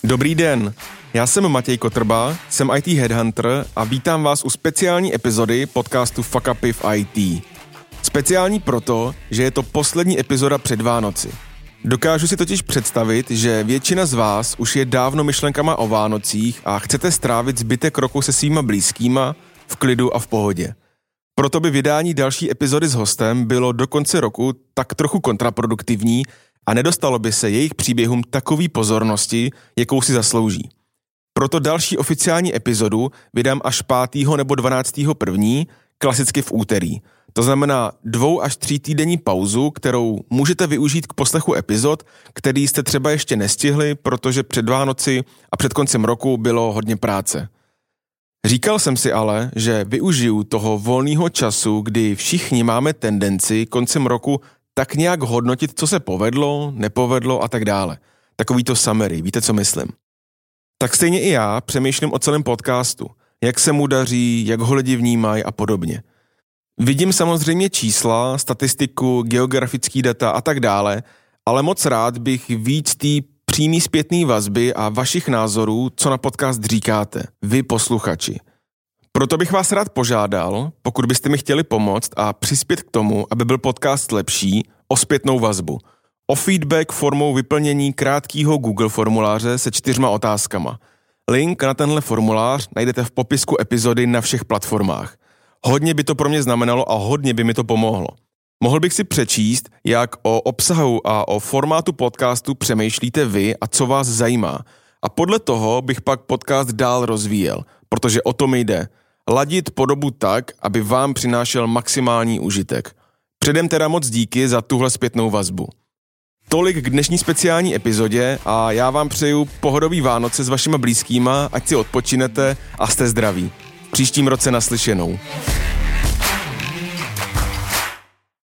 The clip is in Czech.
Dobrý den, já jsem Matěj Kotrba, jsem IT Headhunter a vítám vás u speciální epizody podcastu Fuck Upy v IT. Speciální proto, že je to poslední epizoda před Vánoci. Dokážu si totiž představit, že většina z vás už je dávno myšlenkama o Vánocích a chcete strávit zbytek roku se svýma blízkýma v klidu a v pohodě. Proto by vydání další epizody s hostem bylo do konce roku tak trochu kontraproduktivní a nedostalo by se jejich příběhům takový pozornosti, jakou si zaslouží. Proto další oficiální epizodu vydám až 5. nebo 12.1., klasicky v úterý. To znamená 2 až 3 týdenní pauzu, kterou můžete využít k poslechu epizod, který jste třeba ještě nestihli, protože před Vánoci a před koncem roku bylo hodně práce. Říkal jsem si ale, že využiju toho volného času, kdy všichni máme tendenci koncem roku tak nějak hodnotit, co se povedlo, nepovedlo a tak dále. Takový to summary, víte, co myslím. Tak stejně i já přemýšlím o celém podcastu, jak se mu daří, jak ho lidi vnímají a podobně. Vidím samozřejmě čísla, statistiku, geografický data a tak dále, ale moc rád bych víc té přímý zpětný vazby a vašich názorů, co na podcast říkáte, vy posluchači. Proto bych vás rád požádal, pokud byste mi chtěli pomoct a přispět k tomu, aby byl podcast lepší, o zpětnou vazbu. O feedback formou vyplnění krátkého Google formuláře se 4 otázkama. Link na tenhle formulář najdete v popisku epizody na všech platformách. Hodně by to pro mě znamenalo a hodně by mi to pomohlo. Mohl bych si přečíst, jak o obsahu a o formátu podcastu přemýšlíte vy a co vás zajímá. A podle toho bych pak podcast dál rozvíjel, protože o to mi jde. Ladit podobu tak, aby vám přinášel maximální užitek. Předem teda moc díky za tuhle zpětnou vazbu. Tolik k dnešní speciální epizodě a já vám přeju pohodový Vánoce s vašima blízkýma, ať si odpočinete a jste zdraví. V příštím roce naslyšenou.